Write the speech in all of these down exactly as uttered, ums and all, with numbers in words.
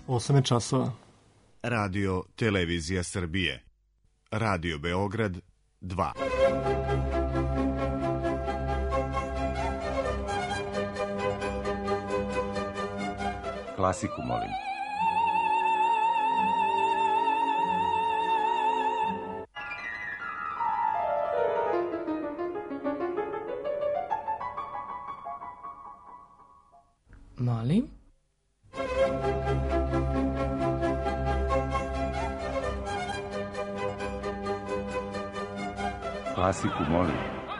osam je časova. Radio Televizija Srbije. Radio Beograd dva. Klasiku molim. Molim? Klasiku molim.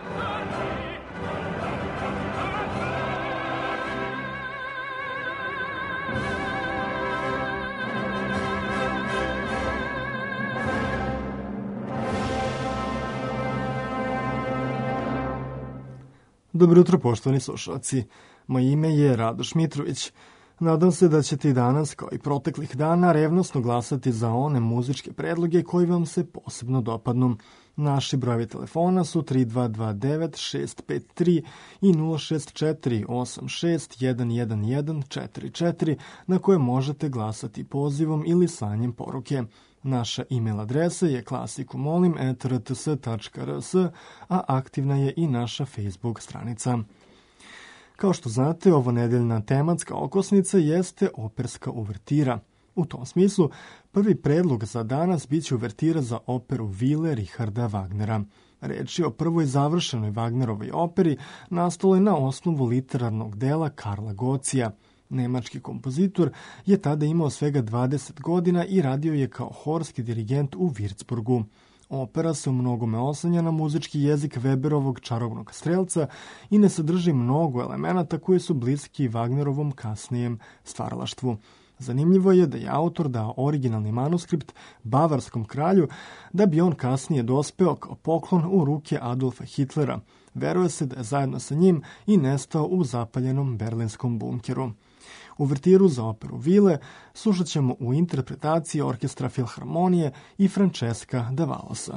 Dobro jutro, poštovani slušalci. Moje ime je Radoš Mitrović. Nadam se da ćete i danas, kao i proteklih dana, revnosno glasati za one muzičke predloge koji vam se posebno dopadnu. Naši brojevi telefona su tri dva dva devet šest pet tri i nula šest četiri osam šest jedan jedan jedan četiri četiri na koje možete glasati pozivom ili slanjem poruke. Naša e-mail adresa je klasikumolim at r t s tačka r s, a aktivna je i naša Facebook stranica. Kao što znate, ovo nedeljna tematska okosnica jeste operska uvertira. U tom smislu, prvi predlog za danas bit će uvertira za operu Vile Richarda Wagnera. Reč je o prvoj završenoj Wagnerovoj operi, nastalo je na osnovu literarnog dela Karla Gocija. Nemački kompozitor je tada imao svega dvadeset godina i radio je kao horski dirigent u Würzburgu. Opera se u mnogome oslanja na muzički jezik Weberovog čarobnog strelca i ne sadrži mnogo elemenata koji su bliski Wagnerovom kasnijem stvaralaštvu. Zanimljivo je da je autor dao originalni manuskript bavarskom kralju da bi on kasnije dospeo kao poklon u ruke Adolfa Hitlera. Veruje se da je zajedno sa njim i nestao u zapaljenom berlinskom bunkeru. Uvertiru za operu Vile slušat ćemo u interpretaciji orkestra Filharmonije i Francesca Davalosa.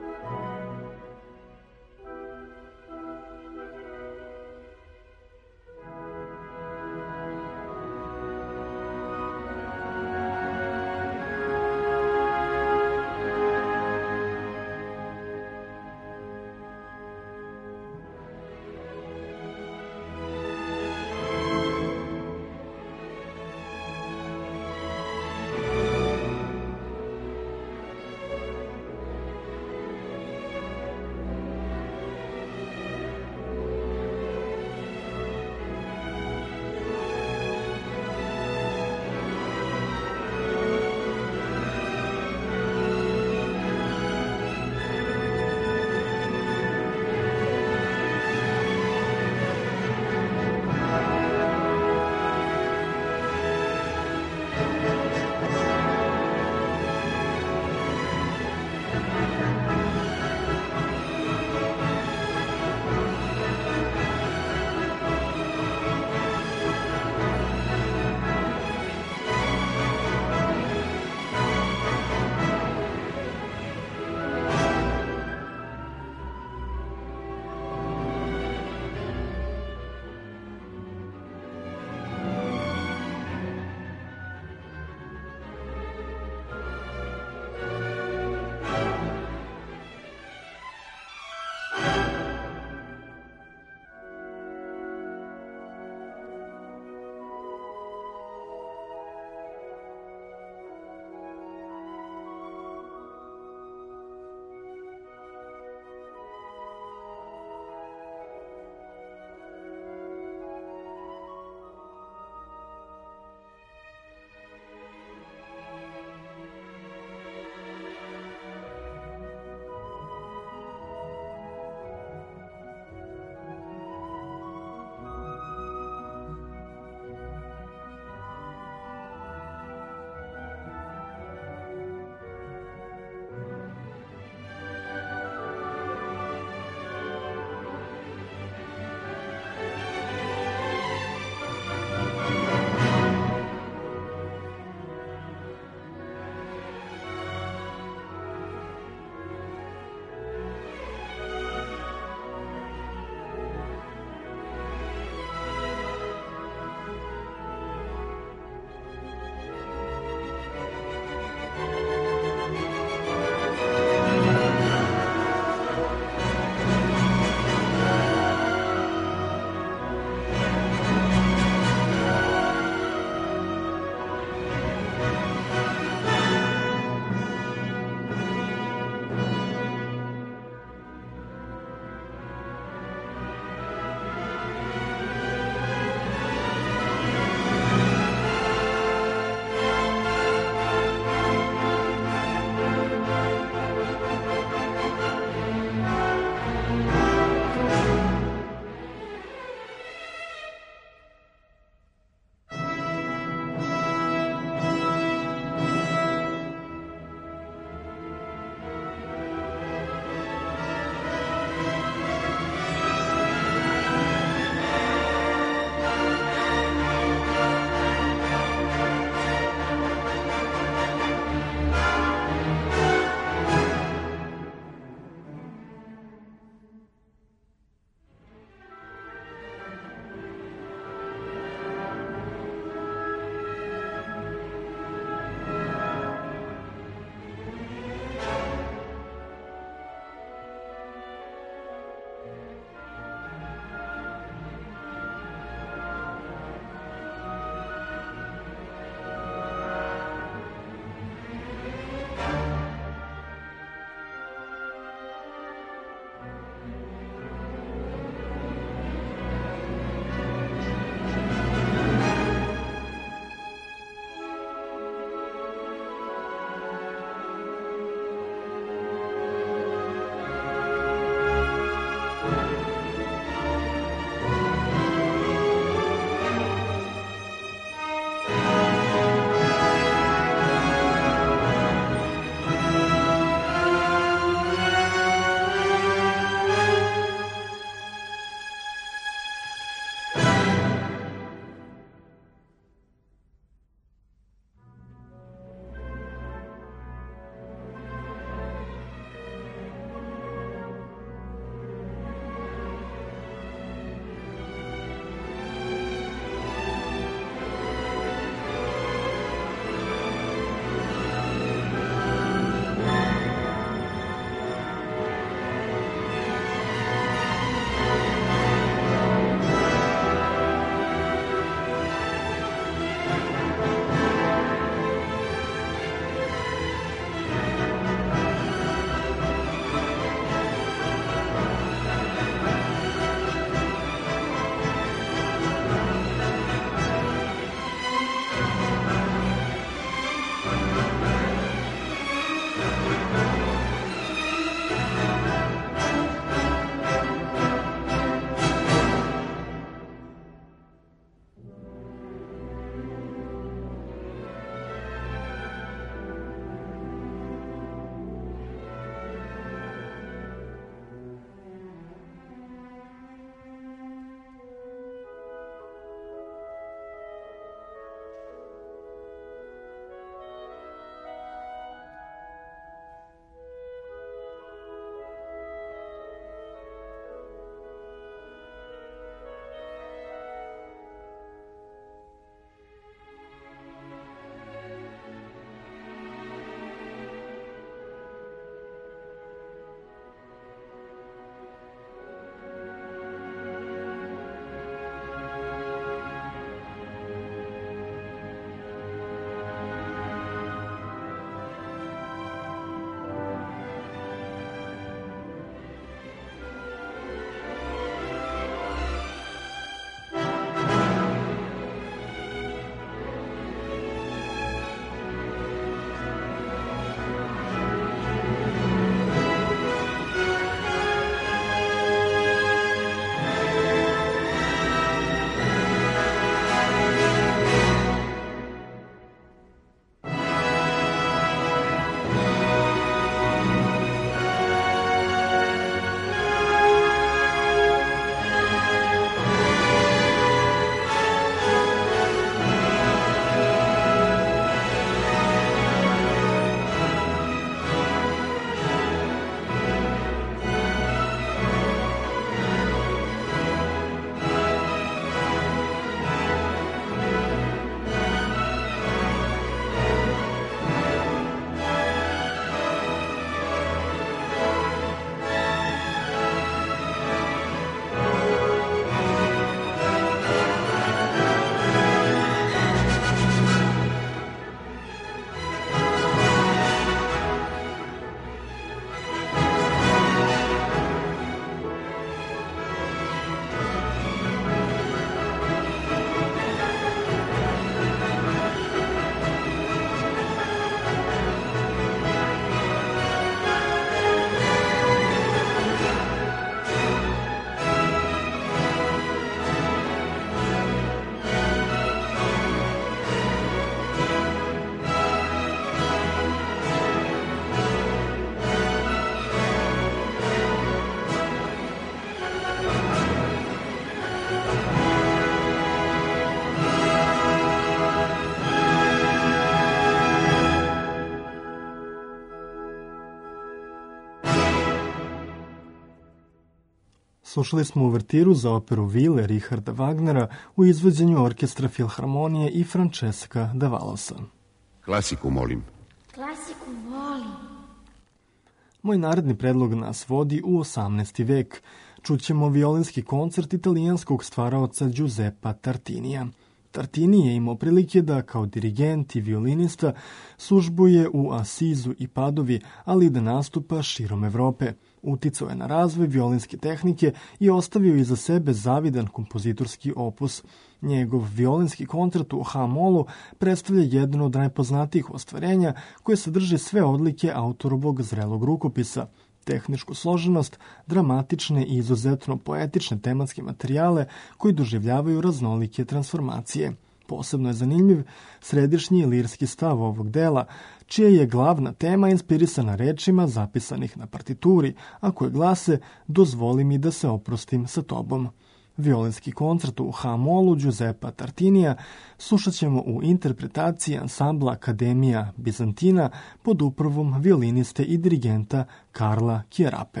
Slušali smo uvertiru za operu Vile Richarda Wagnera u izvođenju orkestra Filharmonije i Francesca Davalosa. Klasiku, molim. Klasiku volim. Moj naredni predlog nas vodi u osamnaesti vek. Čućemo violinski koncert italijanskog stvaraoca Giuseppa Tartinija. Tartini je imao prilike da kao dirigent i violinista službuje u Asizu i Padovi, ali i da nastupa širom Evrope. Uticao je na razvoj violinske tehnike i ostavio iza sebe zavidan kompozitorski opus. Njegov violinski koncert u H-molu predstavlja jedno od najpoznatijih ostvarenja koje sadrži sve odlike autorovog zrelog rukopisa, tehničku složenost, dramatične i izuzetno poetične tematske materijale koji doživljavaju raznolike transformacije. Posebno je zanimljiv središnji lirski stav ovog dela, čija je glavna tema inspirisana rečima zapisanih na partituri, a koje glase "Dozvoli mi da se oprostim sa tobom". Violinski koncert u H-molu Giuseppa Tartinija slušat ćemo u interpretaciji ansambla Akademija Bizantina pod upravom violiniste i dirigenta Karla Chiarape.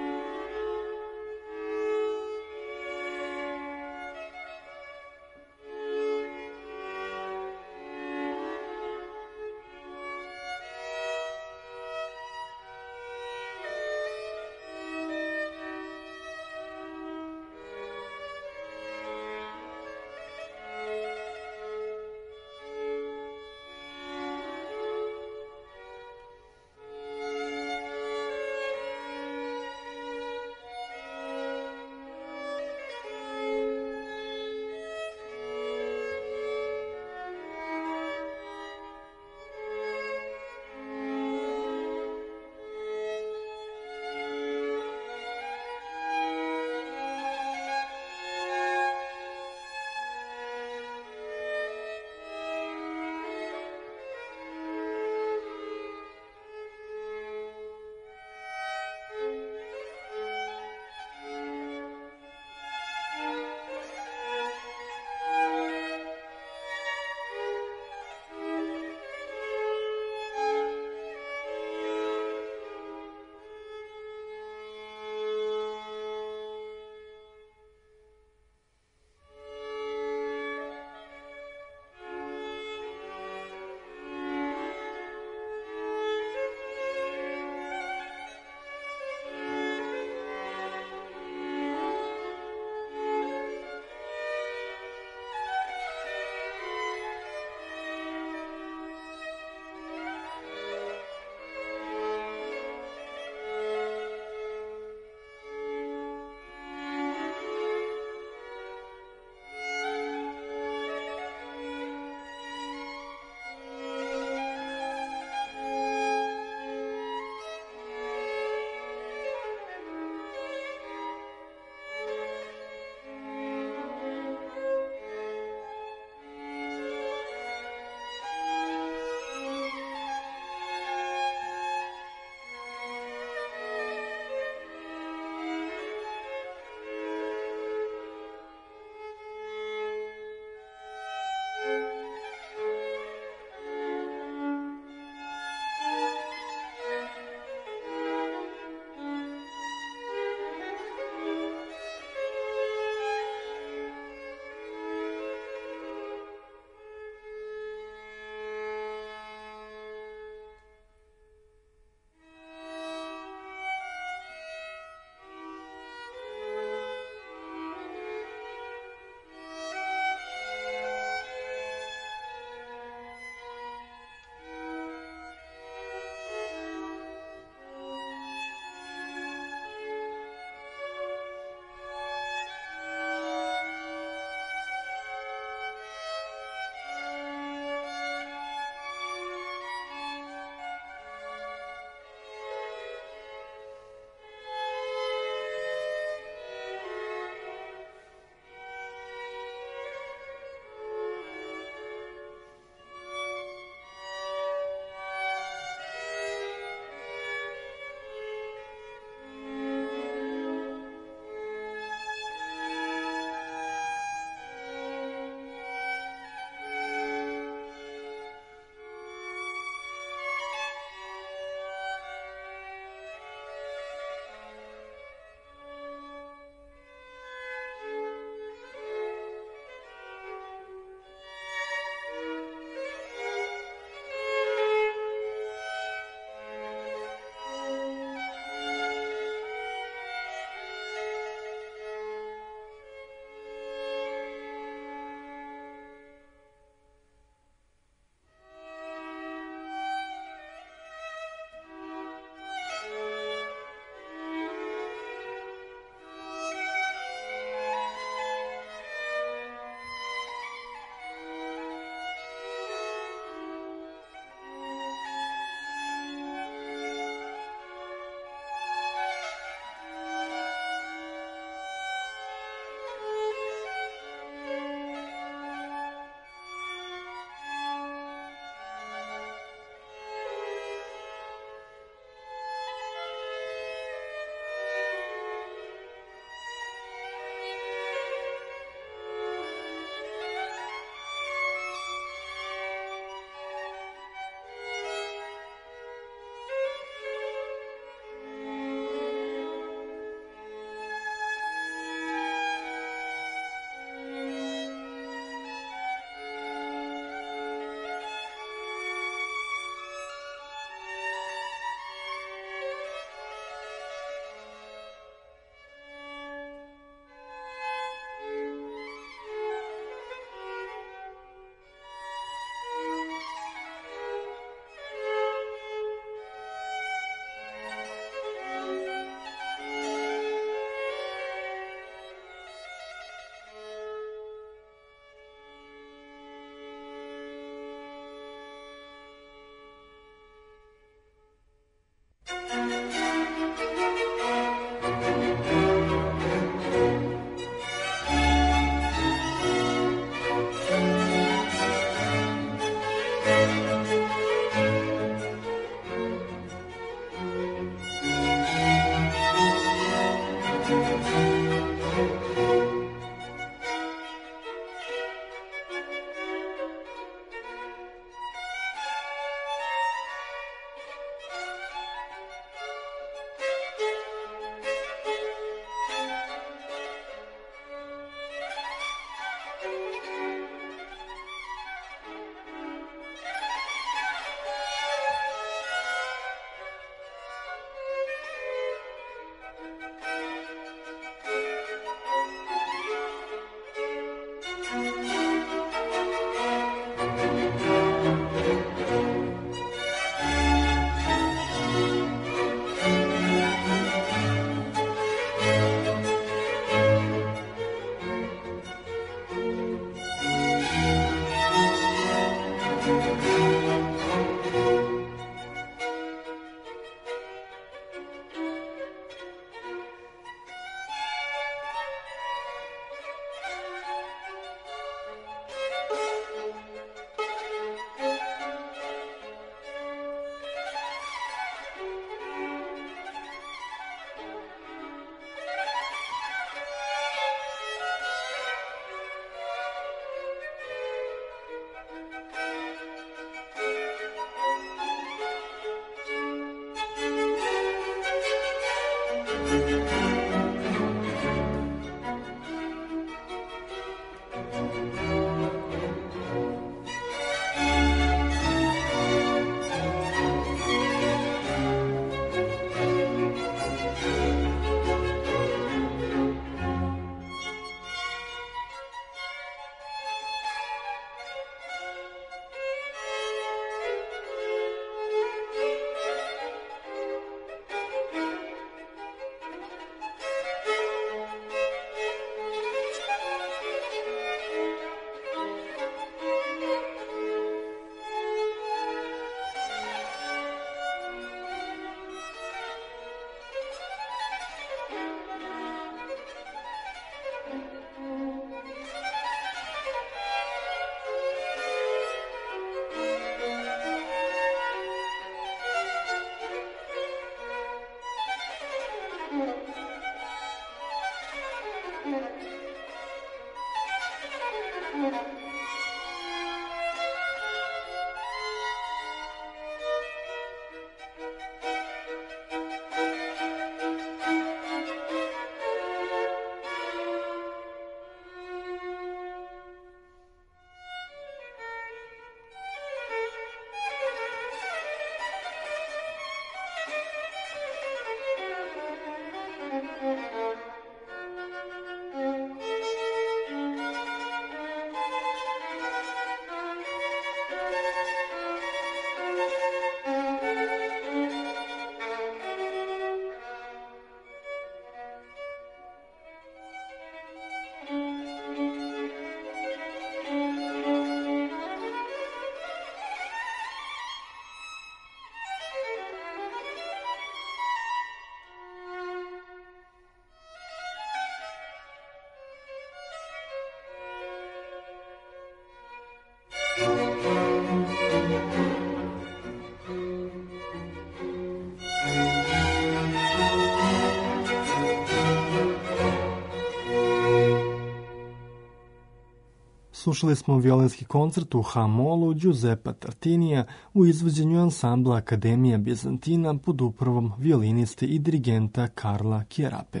Slušali smo violinski koncert u H-molu Giuseppa Tartinija u izvođenju ansambla Akademija Bizantina pod upravom violiniste i dirigenta Karla Chiarape.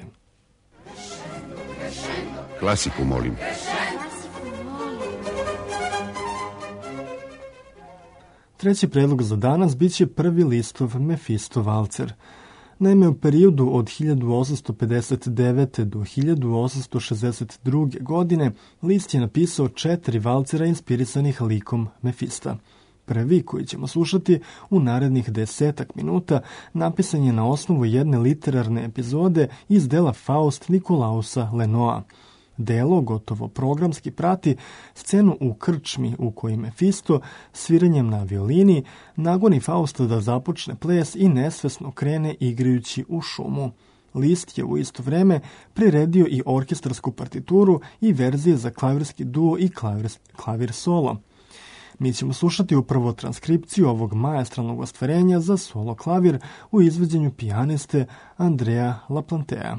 Klasiku, molim. Treći predlog za danas bit će prvi Listov Mefisto valcer. Naime, u periodu od hiljadu osamsto pedeset devete. do hiljadu osamsto šezdeset druge. godine Liszt je napisao četiri valcera inspirisanih likom Mefista. Prvi, koji ćemo slušati u narednih desetak minuta, napisan je na osnovu jedne literarne epizode iz dela Faust Nikolausa Lenoa. Delo gotovo programski prati scenu u krčmi u kojoj Mefisto sviranjem na violini nagoni Fausta da započne ples i nesvesno krene igrajući u šumu. Liszt je u isto vreme priredio i orkestarsku partituru i verzije za klavirski duo i klavir, klavir solo. Mi ćemo slušati upravo transkripciju ovog maestralnog ostvarenja za solo klavir u izvođenju pijaniste Andrea Laplantea.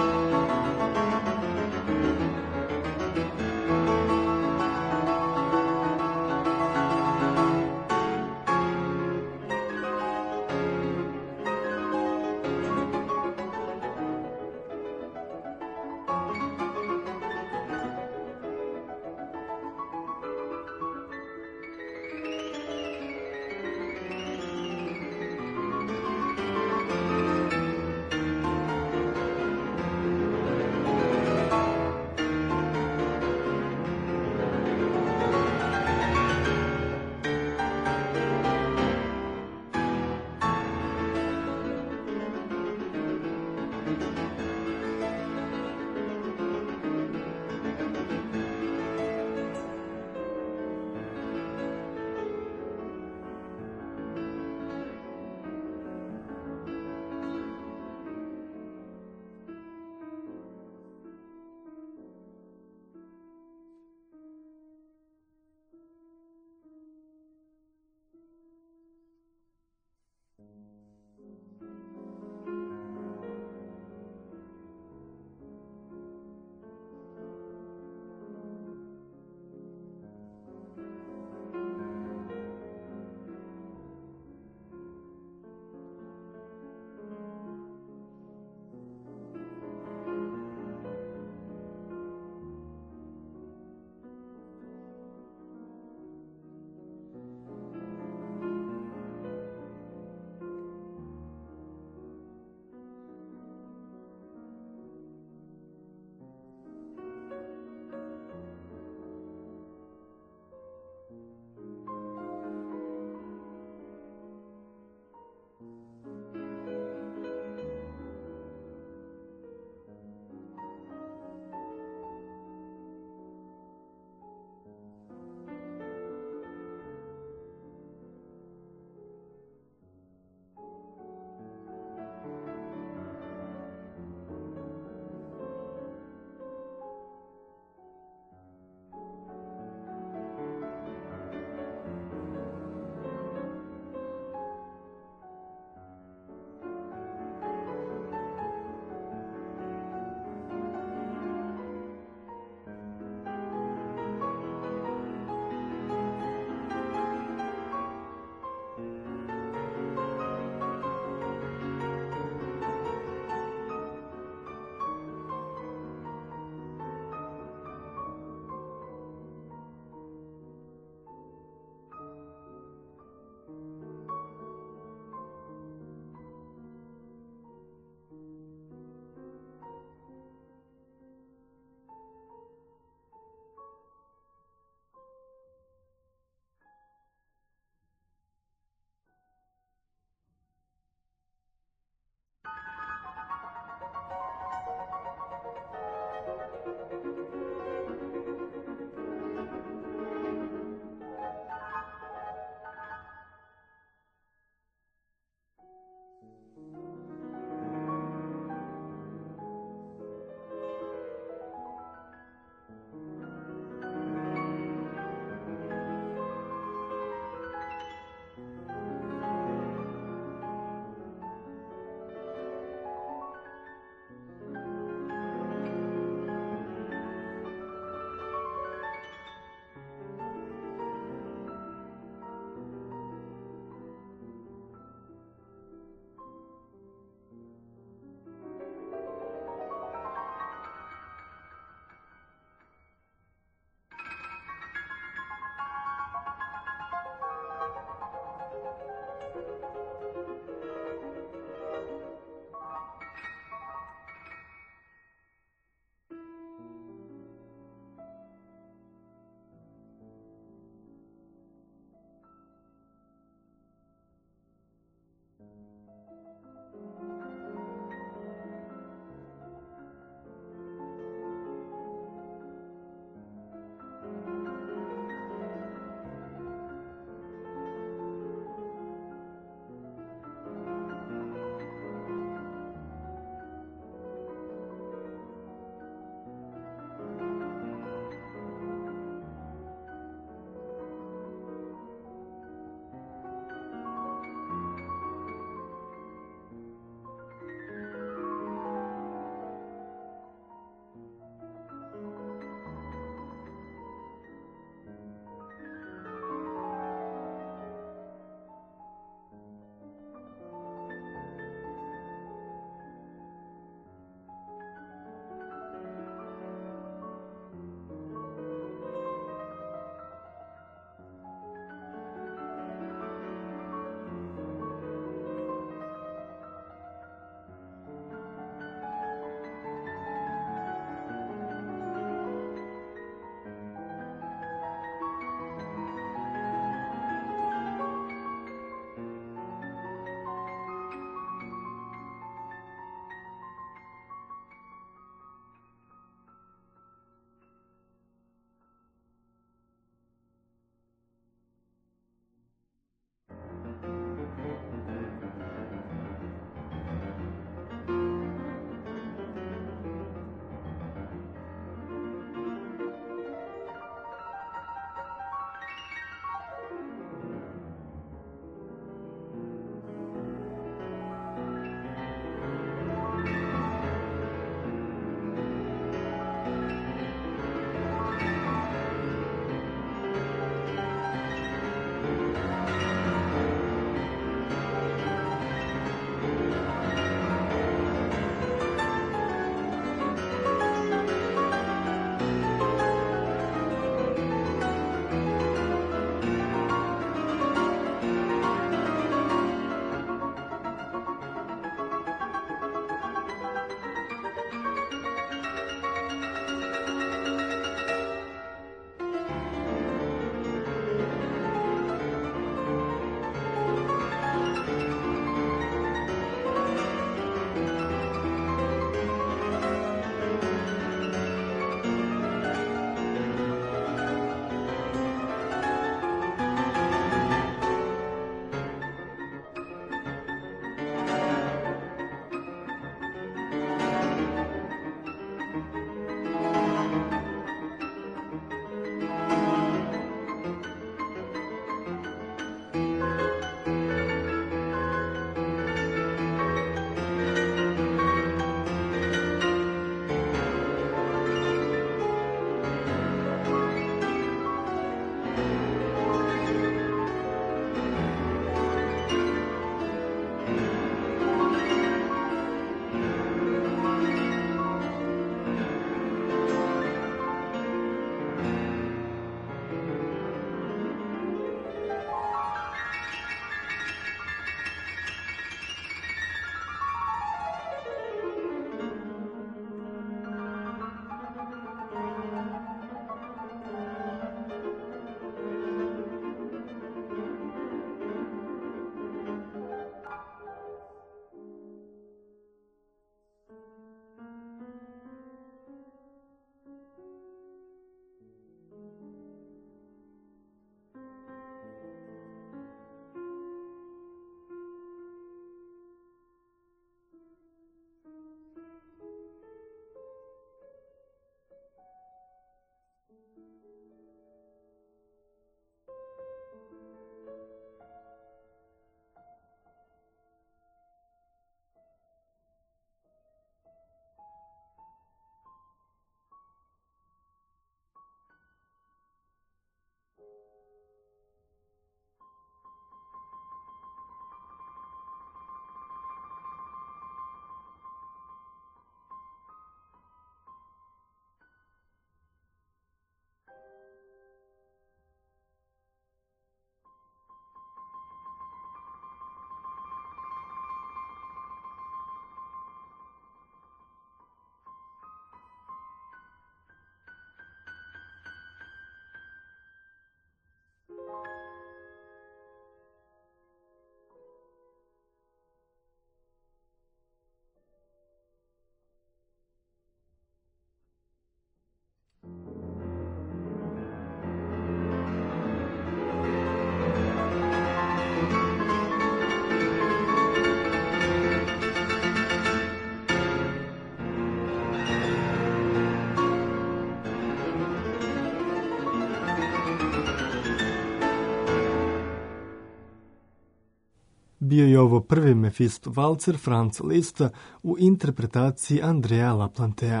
bio je ovo prvi Mephisto valcer Franza Liszta u interpretaciji Andrea Laplantea.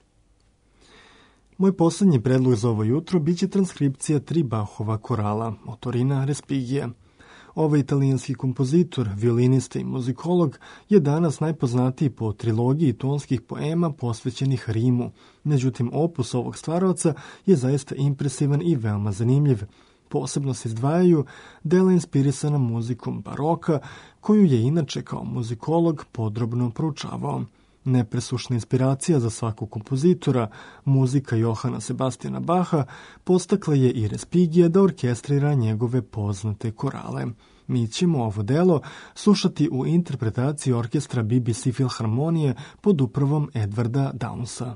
Moj posljednji predlog za ovo jutro bit će transkripcija tri Bachova korala, Motorina Respigija. Ovaj italijanski kompozitor, violinista i muzikolog je danas najpoznatiji po trilogiji tonskih poema posvećenih Rimu. Međutim, opus ovog stvaraoca je zaista impresivan i veoma zanimljiv. Posebno se izdvajaju dela inspirisana muzikom baroka, koju je inače kao muzikolog podrobno proučavao. Nepresušna inspiracija za svakog kompozitora, muzika Johana Sebastijana Baha, postakla je i Respigija da orkestrira njegove poznate korale. Mi ćemo ovo delo slušati u interpretaciji orkestra B B C Filharmonije pod upravom Edwarda Downsa.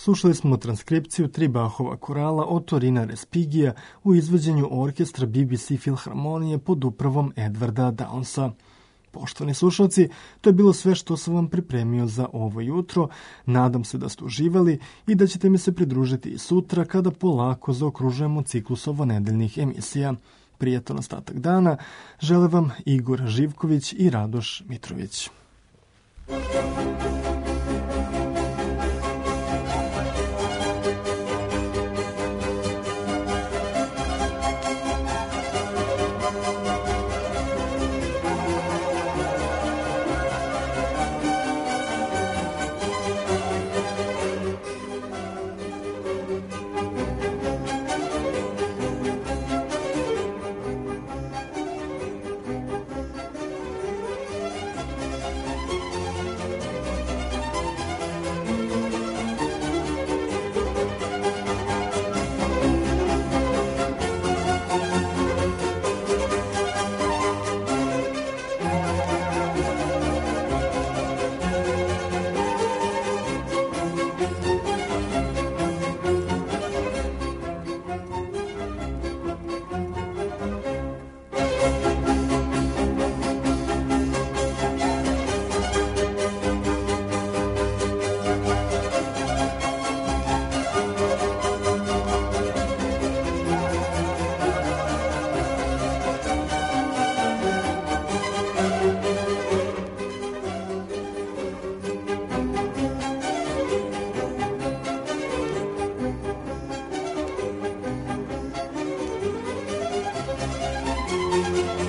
Slušali smo transkripciju tri Bachova korala od Torina Respigija u izvođenju orkestra B B C Filharmonije pod upravom Edwarda Downsa. Poštovani slušalci, to je bilo sve što sam vam pripremio za ovo jutro. Nadam se da ste uživali i da ćete mi se pridružiti i sutra kada polako zaokružujemo ciklus ovonedeljnih emisija. Prijatan ostatak dana žele vam Igor Živković i Radoš Mitrović. Thank you.